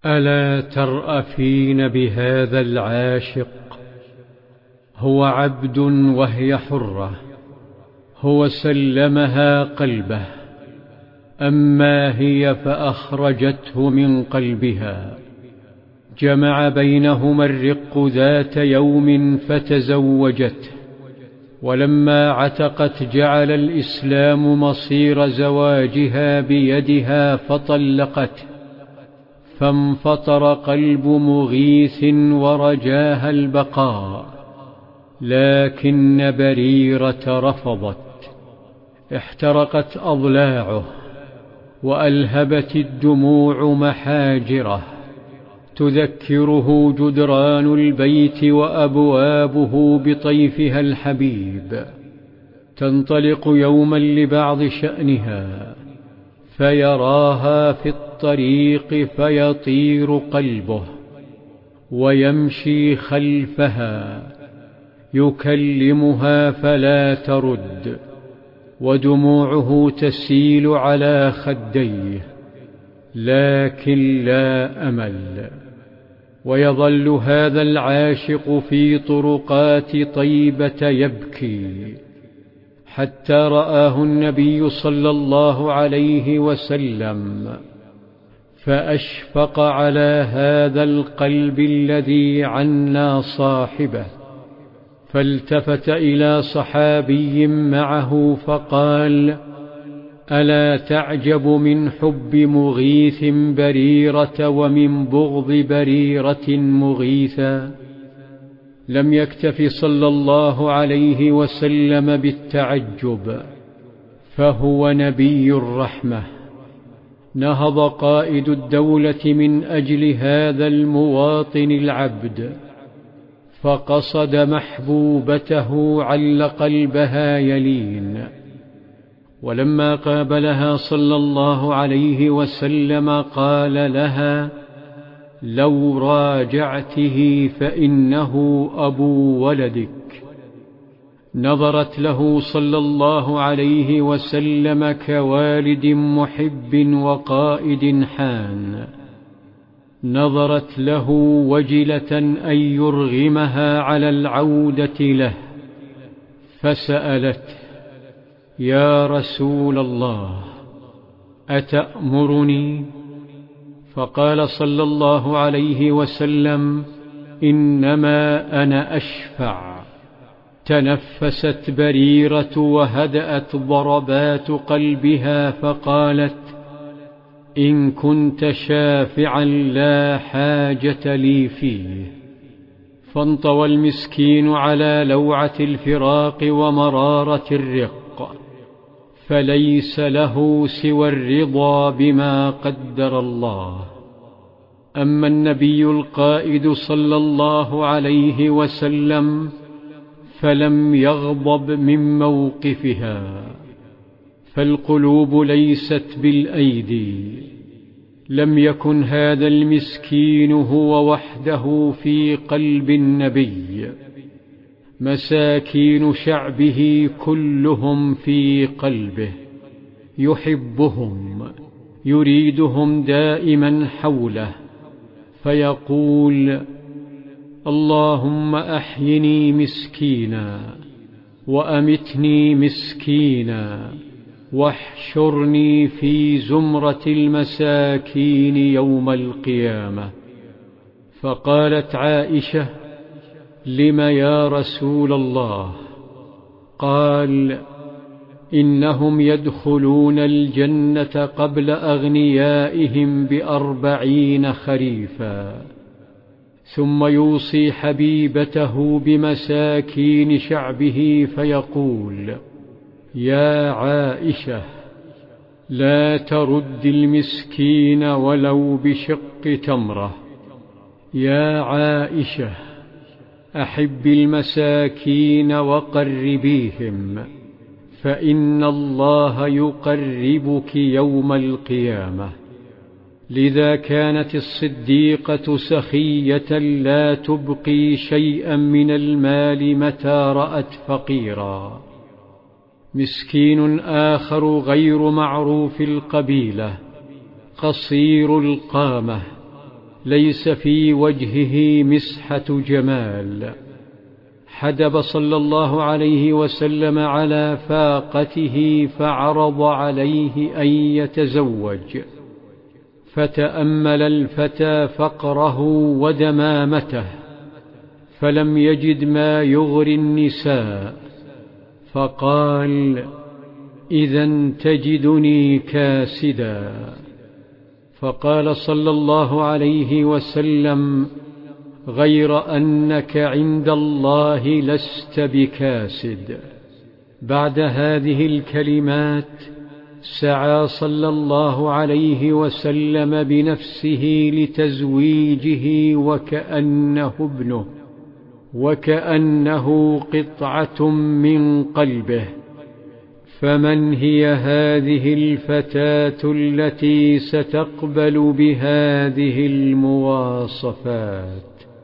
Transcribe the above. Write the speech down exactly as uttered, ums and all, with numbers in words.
ألا ترأفين بهذا العاشق؟ هو عبد وهي حرة، هو سلمها قلبه، أما هي فأخرجته من قلبها. جمع بينهما الرق ذات يوم فتزوجته، ولما عتقت جعل الإسلام مصير زواجها بيدها فطلقته، فانفطر قلب مغيث ورجاها البقاء، لكن بريرة رفضت. احترقت أضلاعه وألهبت الدموع محاجره، تذكره جدران البيت وأبوابه بطيفها الحبيب. تنطلق يوما لبعض شأنها فيراها في الطريق فيطير قلبه، ويمشي خلفها يكلمها فلا ترد، ودموعه تسيل على خديه، لكن لا أمل. ويظل هذا العاشق في طرقات طيبة يبكي، حتى رآه النبي صلى الله عليه وسلم، فأشفق على هذا القلب الذي عنى صاحبه، فالتفت إلى صحابي معه فقال: ألا تعجب من حب مغيث بريرة ومن بغض بريرة مغيثا؟ لم يكتف صلى الله عليه وسلم بالتعجب، فهو نبي الرحمة. نهض قائد الدولة من أجل هذا المواطن العبد، فقصد محبوبته عل قلبها يلين. ولما قابلها صلى الله عليه وسلم قال لها: لو راجعته فإنه أبو ولدك. نظرت له صلى الله عليه وسلم كوالد محب وقائد حان، نظرت له وجلة أن يرغمها على العودة له، فسألته: يا رسول الله، أتأمرني؟ فقال صلى الله عليه وسلم: إنما أنا أشفع. تنفست بريرة وهدأت ضربات قلبها، فقالت: إن كنت شافعا لا حاجة لي فيه. فانطوى المسكين على لوعة الفراق ومرارة الرق، فليس له سوى الرضا بما قدر الله. أما النبي القائد صلى الله عليه وسلم فلم يغضب من موقفها، فالقلوب ليست بالأيدي. لم يكن هذا المسكين هو وحده في قلب النبي، مساكين شعبه كلهم في قلبه، يحبهم، يريدهم دائما حوله، فيقول: اللهم أحيني مسكينا، وأمتني مسكينا، واحشرني في زمرة المساكين يوم القيامة. فقالت عائشة: لم يا رسول الله؟ قال: إنهم يدخلون الجنة قبل أغنيائهم بأربعين خريفا، ثم يوصي حبيبته بمساكين شعبه فيقول: يا عائشة، لا ترد المسكين ولو بشق تمرة. يا عائشة، أحب المساكين وقربيهم، فإن الله يقربك يوم القيامة. لذا كانت الصديقة سخية لا تبقي شيئا من المال متى رأت فقيرا. مسكين آخر غير معروف القبيلة، قصير القامة، ليس في وجهه مسحة جمال. حدب صلى الله عليه وسلم على فاقته فعرض عليه أن يتزوج، فتأمل الفتى فقره ودمامته فلم يجد ما يغري النساء، فقال: إذن تجدني كاسدا. فقال صلى الله عليه وسلم: غير أنك عند الله لست بكاسد. بعد هذه الكلمات سعى صلى الله عليه وسلم بنفسه لتزويجه وكأنه ابنه، وكأنه قطعة من قلبه. فمن هي هذه الفتاة التي ستقبل بهذه المواصفات؟